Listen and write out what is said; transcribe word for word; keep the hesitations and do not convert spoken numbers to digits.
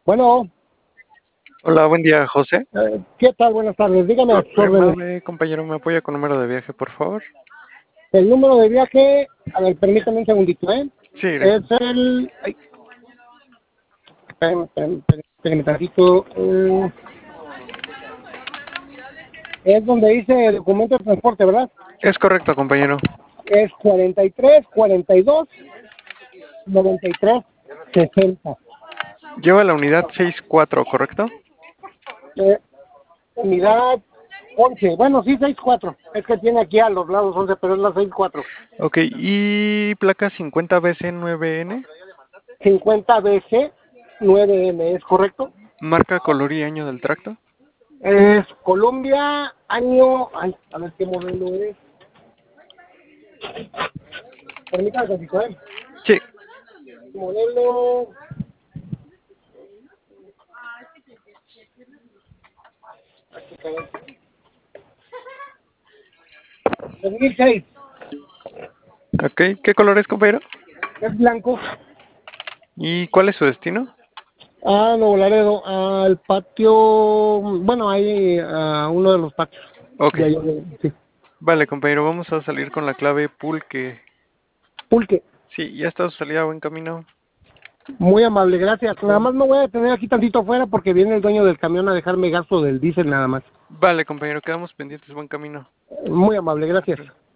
Bueno, Hola, buen día, José. eh, ¿qué tal? Buenas tardes. Dígame a sus órdenes. Confírmame, compañero, ¿me apoya con número de viaje, por favor? El número de viaje, a ver, permítame un segundito, ¿eh? Sí, Es el... Ay, espérame, espérame, espérame, espérame tantito. eh, es donde dice documento de transporte, ¿verdad? es correcto, compañero. Es cuarenta y tres, cuarenta y dos, noventa y tres, sesenta. Lleva la unidad seis cuatro, ¿correcto? Eh, unidad once. Bueno, sí, seis cuatro. Es que tiene aquí a los lados once, pero es la seis cuatro. Ok, y placa cincuenta B C nueve N, cincuenta B C nueve M, ¿es correcto? marca, color y año del tracto. Es Colombia, año, ay, a ver qué modelo es. Permítame tantito, ¿eh? Sí, Modelo, aquí está, dos mil seis, ok. ¿Qué color es, compañero? es blanco. ¿Y cuál es su destino? Ah, Nuevo Laredo, al patio, bueno, ahí, a uno de los patios. Ok, De allá, de- sí. vale, compañero, vamos a salir con la clave pulque. Pulque, Sí, ya está su salida, buen camino. muy amable, gracias. Nada más me voy a detener aquí tantito afuera porque viene el dueño del camión a dejarme gasto del diésel nada más. Vale, compañero, quedamos pendientes, buen camino. Muy amable, gracias.